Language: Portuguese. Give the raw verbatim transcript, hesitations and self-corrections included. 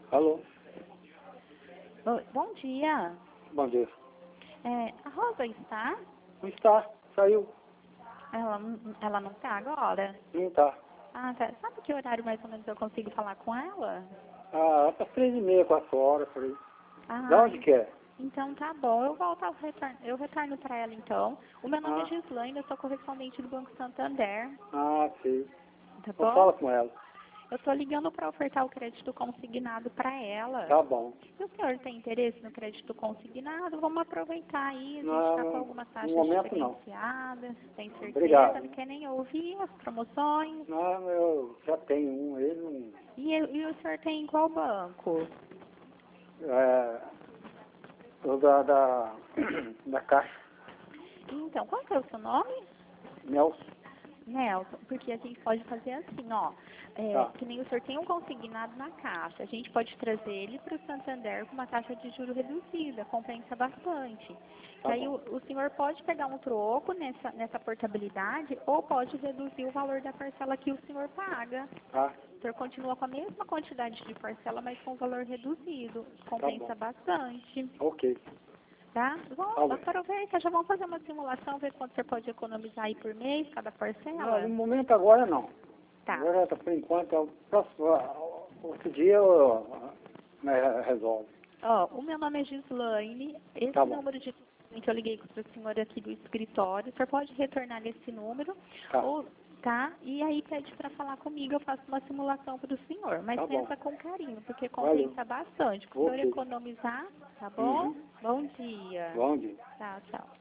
Alô? Oi, bom dia. Bom dia. É, a Rosa está? Não está, saiu. Ela, não- ela não está agora? Não está. Ah, tá. Sabe que horário mais ou menos eu consigo falar com ela? Ah, para três e meia, quatro horas, por aí. Ah, De onde que é? então tá bom. Eu volto ao retorno. Eu retorno para ela então. O meu nome é Ah, Gislaine, eu sou correspondente do Banco Santander. ah, sei. Tá Eu bom? falo com ela. Eu estou ligando para ofertar o crédito consignado para ela. Tá bom. Se o senhor tem interesse no crédito consignado, vamos aproveitar aí. A gente está com Não, algumas no taxas momento não. diferenciadas. Tem certeza? Obrigado. Não quer nem ouvir as promoções? Não, eu já tenho um, ele não... E, e o senhor tem em qual banco? É, o da, da, da Caixa. Então, qual que é o seu nome? Nelson. Nelson, porque a gente pode fazer assim, ó, é, Tá, que nem o senhor tem um consignado na caixa, a gente pode trazer ele para o Santander com uma taxa de juro reduzida, compensa bastante. Que tá aí o, bom. o senhor pode pegar um troco nessa, nessa portabilidade ou pode reduzir o valor da parcela que o senhor paga. Tá, O senhor continua com a mesma quantidade de parcela, mas com valor reduzido, tá bom. compensa bastante. Ok. Tá? Bom, Tá bom. aproveita, já vamos fazer uma simulação, ver quanto você pode economizar aí por mês, cada Não, parcela. no momento agora não. Tá. Agora, tá, por enquanto, é o próximo, outro dia eu, né, resolve. Ó, o meu nome é Gislaine, esse Tá bom. número de telefone que eu liguei para a senhora aqui do escritório, o senhor pode retornar nesse número, Tá, ou, tá? E aí pede para falar comigo, eu faço uma simulação para o senhor, mas tá bom. pensa com carinho, porque Valeu. compensa bastante, para o senhor Ok. economizar, tá bom? Uhum. Bom dia. Bom dia. Tchau, tchau.